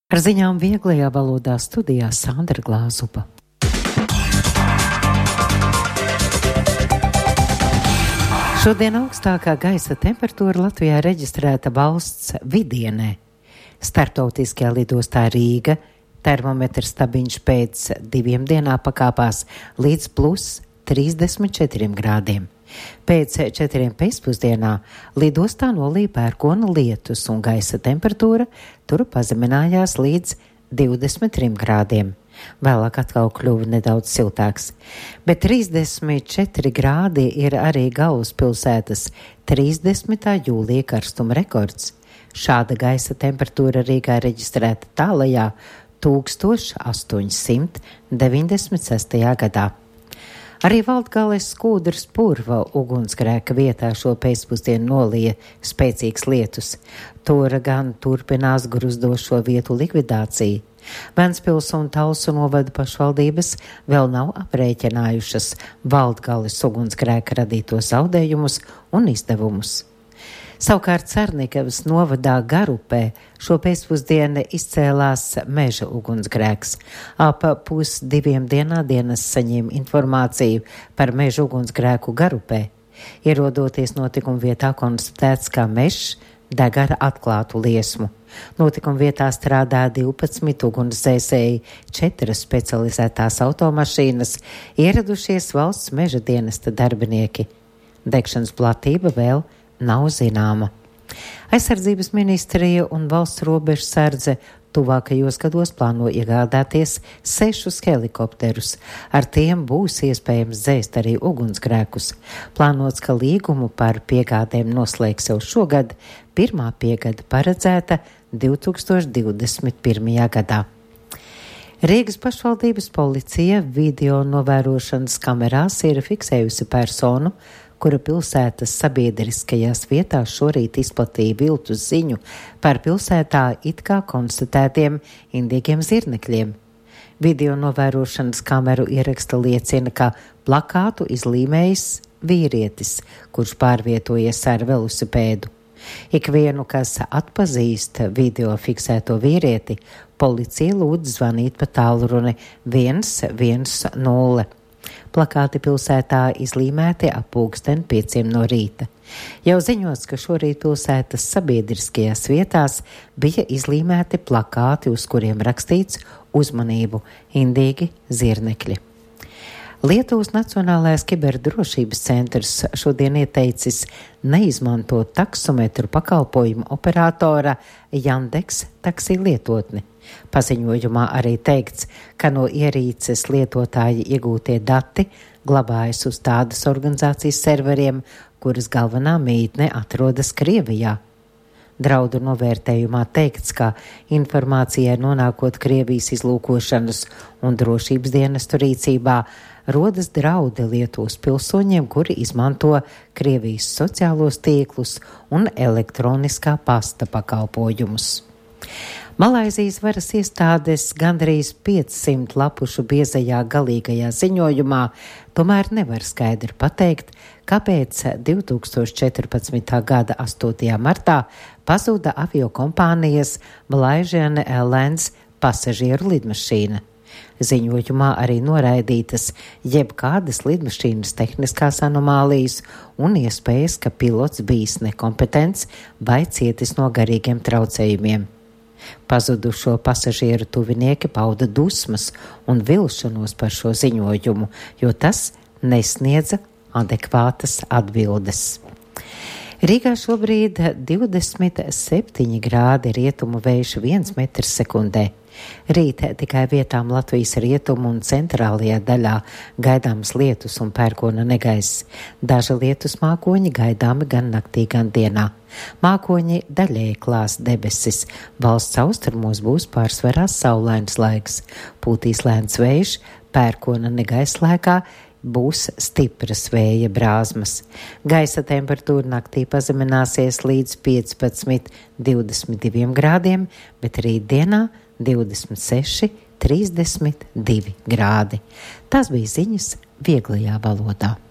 Ar ziņām vieglajā valodā studijā Sandra Glāzupa. Šodien augstākā gaisa temperatūra Latvijā reģistrēta valsts vidienē. Startautiskajā lidostā Rīga termometrs stabiņš pēc 2 dienām pakāpās līdz plus 34 grādiem. Pēc 4 pēcpusdienā lidostā nolīja pērkona lietus un gaisa temperatūra tur pazeminājās līdz 23 grādiem. Vēlāk atkal kļuva nedaudz siltāks. Bet 34 grādi ir arī galvaspilsētas 30. jūlija karstuma rekords. Šāda gaisa temperatūra Rīgā reģistrēta tālajā 1896. gadā. Arī Valdgales Skūdras purva ugunsgrēka vietā šo pēcpusdienu nolija spēcīgs lietus. Tur gan turpinās gruzdošo vietu likvidācija. Ventspils un Talsu novada pašvaldības vēl nav aprēķinājušas Valdgales ugunsgrēka radīto zaudējumus un izdevumus. Savukārt Cernikavas novadā Garupē šo pēcpusdienu izcēlās meža ugunsgrēks. Ap 1:30 dienas saņēma informāciju par meža ugunsgrēku Garupē. Ierodoties notikuma vietā konstatēts, ka mežs deg ar atklātu liesmu. Notikuma vietā strādā 12 ugunsdzēsēji, 4 specializētās automašīnas, ieradušies valsts meža dienesta darbinieki. Degšanas platība vēl nav zināma. Aizsardzības ministrija un valsts robežsardze tuvākajos gados plāno iegādāties 6 helikopterus. Ar tiem būs iespējams dzēst arī ugunsgrēkus. Plānots, ka līgumu par piegādēm noslēgs jau šogad, pirmā piegāde paredzēta 2021. gadā. Rīgas pašvaldības policija video novērošanas kamerās ir fiksējusi personu, kura pilsētas sabiedriskajās vietās šorīt izplatīja viltus ziņu par pilsētā it kā konstatētiem indīgiem zirnekļiem. Video novērošanas kameru ieraksta liecina, ka plakātu izlīmējis vīrietis, kurš pārvietojies ar velosipēdu. Ikvienu, kas atpazīst video fiksēto vīrieti, policija lūdz zvanīt pa tālruni 110. Plakāti pilsētā izlīmēti ap 5:00 no rīta. Jau ziņots, ka šorīt pilsētas sabiedriskajās vietās bija izlīmēti plakāti, uz kuriem rakstīts uzmanību indīgi zirnekļi. Lietuvas Nacionālais kiberdrošības centrs šodien ieteicis neizmantot taksometru pakalpojumu operatora Yandex taksi lietotni. Paziņojumā arī teikts, ka no ierīces lietotāji iegūtie dati glabājas uz tādas organizācijas serveriem, kuras galvenā mītne atrodas Krievijā. Draudu novērtējumā teikts, ka informācijai nonākot Krievijas izlūkošanas un drošības dienestu rīcībā rodas draudi Lietuvas pilsoņiem, kuri izmanto Krievijas sociālos tīklus un elektroniskā pasta pakalpojumus. Malaizijas varas iestādes gandrīz 500 lapušu biezajā galīgajā ziņojumā tomēr nevar skaidri pateikt, kāpēc 2014. gada 8. martā pazuda aviokompānijas Malaysian Airlines pasažieru lidmašīna. Ziņojumā arī noraidītas jebkādas lidmašīnas tehniskās anomālijas un iespējas, ka pilots bijis nekompetents vai cietis no garīgiem traucējumiem. Pazudušo pasažieru tuvinieki pauda dusmas un vilšanos par šo ziņojumu, jo tas nesniedza adekvātas atbildes. Rīgā šobrīd 27 grādi, rietumu vējš 1 metrs sekundē. Rīt tikai vietām Latvijas rietumu un centrālajā daļā gaidāms lietus un pērkona negaiss. Daži lietus mākoņi gaidāmi gan naktī, gan dienā. Mākoņi daļēji klās debesis. Valsts austrumos būs pārsvarā saulains laiks. Pūtīs lēns vējš, pērkona negaiss laikā būs stipras vēja brāzmas. Gaisa temperatūra naktī pazemināsies līdz 15–22 grādiem, bet rītdienā 26–32 grādi. Tas bija ziņas vieglajā valodā.